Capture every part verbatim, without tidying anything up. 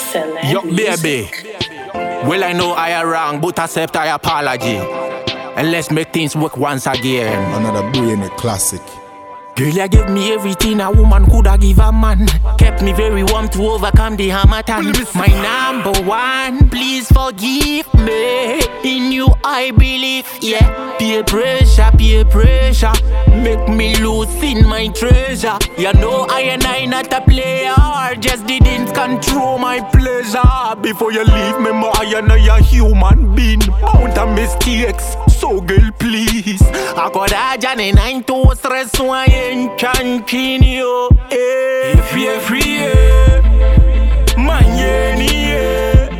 Yo, baby. Well, I know I am wrong, but accept I apology. And let's make things work once again. Another brilliant classic. Girl, you gave me everything a woman coulda give a man. Kept me very warm to overcome the harmattan. My number one, please forgive me. In you I believe, yeah. Peer pressure, peer pressure, make me lose in my treasure. You know I and I not a player, just didn't control my pleasure. Before you leave me, ma, I and I a human being, bound to mistakes. So girl, please, I got a Johnny nine to stress so I ain't continue. Eh. If you're free, eh, man, yeah,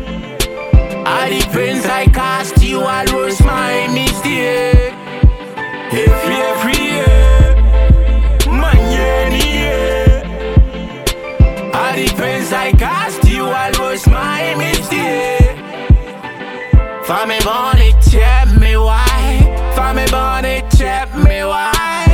I depends I cast you, always my mistake. If you're free, eh, man, yeah, I depends I cast you, always my mistake. For me born it, check me why. For me born it, check me why.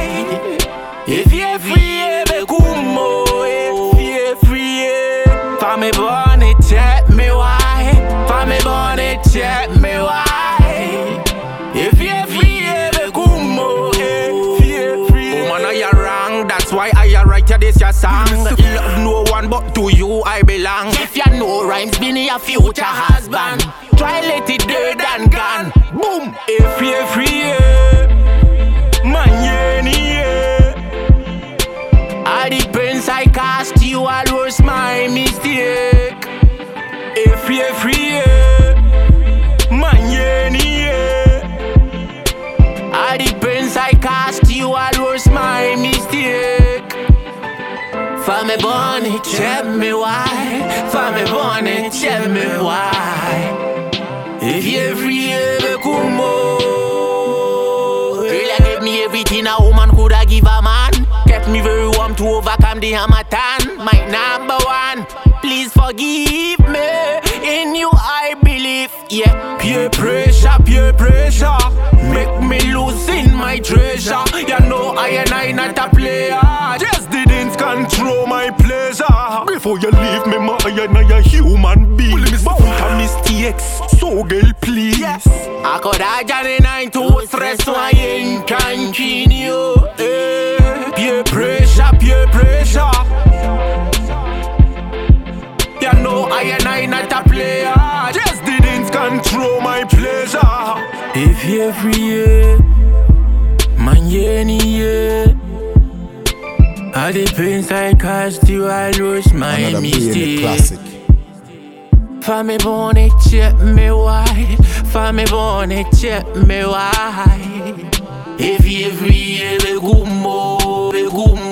If you're free, be kumo. If you're free, for me born it, check me why. For me born it, check me why. If you're free, be kumo. If you're free, woman, are you wrong? That's why I write you this your song. Love no one but to you I belong. If you know rhymes, be your future husband. Try let it dead and gone. Boom. If you're free, yeah, man, yeah, I depends I cast you, always my mistake. If you're free, yeah, man, yeah, I depends I cast you, always my mistake. For me born it, tell me why. For me born it, tell me why. If you're free, be kumo. Girl, you gave me everything a woman coulda give a man. Kept me very warm to overcome the harmattan. My number one, please forgive me. In you I believe, yeah. Peer pressure, peer pressure, make me lose in my treasure. You know I and I not a player, just didn't control my pleasure. Before you leave me, ma, I and I a human being, bound to mistakes. So girl, please, yes. I could have Johnny nine to stress so I ain't continue. Eh. Peer pressure, peer pressure. You know I and I not a player, just didn't control my pleasure. If you're free, yeah, man, yeah, I depends I cast you, I lose my Another mistake. classic. For me born it, check me why. For me born it, check me why. If you're free, be kumo, be kumo.